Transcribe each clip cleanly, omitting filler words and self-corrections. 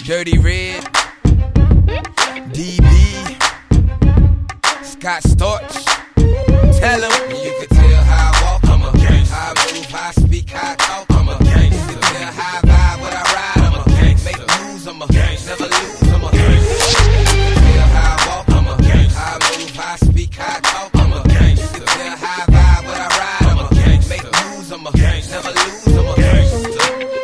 Dirty Red, DB, Scott Storch. Tell him you can tell how I walk, I'm a gangster. How I move, how I speak, how I talk, I'm a gangster. You can tell how I vibe, what I ride, I'm a gangster. Make moves, I'm a gangster. Never lose, I'm a gangster. You can tell how I walk, I'm a gangster. How I move, how I speak, how I talk, I'm a gangster. You can tell how I vibe, what I ride, I'm a gangster. Make moves, I'm a gangster. Never lose, I'm a gangster.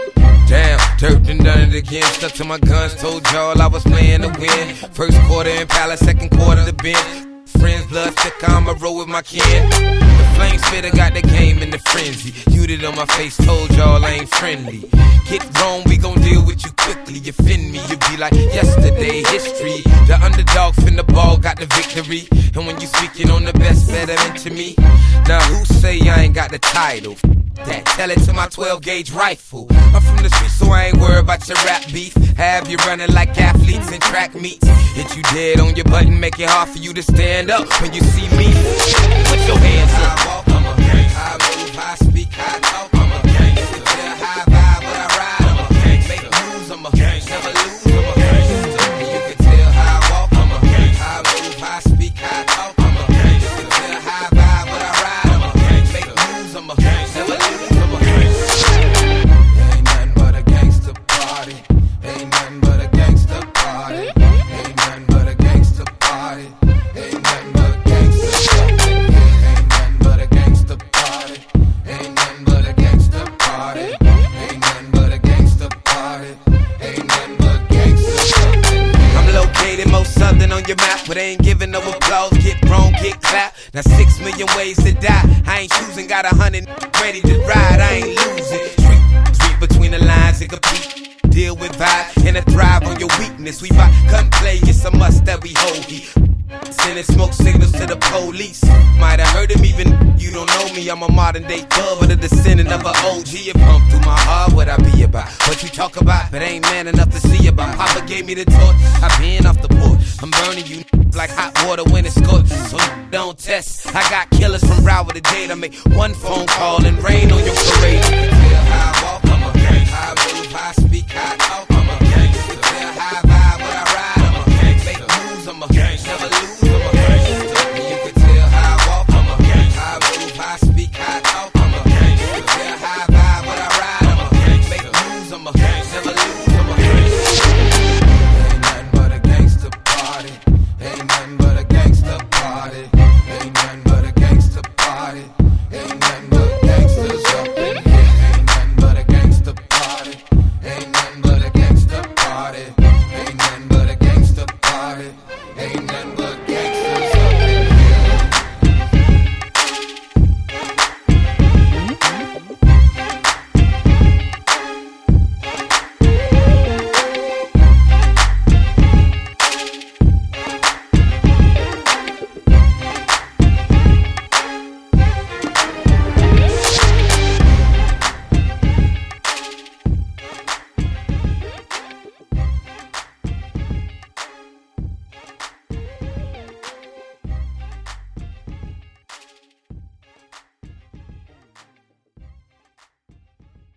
Damn, dirt done done it again. Stuck to my guns, told y'all I was playing to win. First quarter in Palace, second quarter the bench. Friends, blood thick, I'ma roll with my kin. The flame spitter got the game in the frenzy. You did on my face, told y'all I ain't friendly. Get wrong, we gon' deal with you quickly. You offend me, you be like yesterday history. The underdog fin the ball, got the victory. And when you speaking on the best, better than to me. Now who say I ain't got the title? That, tell it to my 12 gauge rifle. I'm from the street, so I ain't worried about your rap beef. Have you running like athletes in track meets. Hit you dead on your button, make it hard for you to stand up when you see me. Put your hands up. How I walk, I'm a gangster. How I move, how I speak, how I talk, I'm a gangster. Tell how I vibe, what I ride, I'm a gangster. Make moves, I'm a gangster. Never lose, I'm a gangster. And you can tell how I walk, I'm a gangster. How I move, how I speak, how I talk, I'm a gangster. Tell how I vibe, what I ride, I'm a gangster. Make moves, I'm a gangster. Never lose, I'm a gangster. Ain't nothing but a gangster party. Ain't nothing but a gangster party. Ain't nothing but a gangster party. Ain't nothing but a gangster party. Ain't nothing but a gangster party. Ain't nothing but a gangster party. Ain't nothing but a gangster party. Ain't nothing but gangster party. I'm located most southern on your map, but ain't giving no applause. Get wrong, get clapped. Now 6 million ways to die. I ain't choosing, got 100 ready to ride. I ain't losing. Street between the lines and compete. Deal with vibe and a thrive on your weakness. We bout cut and play, it's a must that we hold heat. Sending smoke signals to the police. Might have heard him even, you don't know me. I'm a modern day thug, but a descendant of an OG. It pumped through my heart, what I be about. What you talk about, but ain't man enough to see about. Papa gave me the torch, I been off the porch. I'm burning you like hot water when it's scorched. So don't test, I got killers from Broward to Dade. I make one phone call and rain on your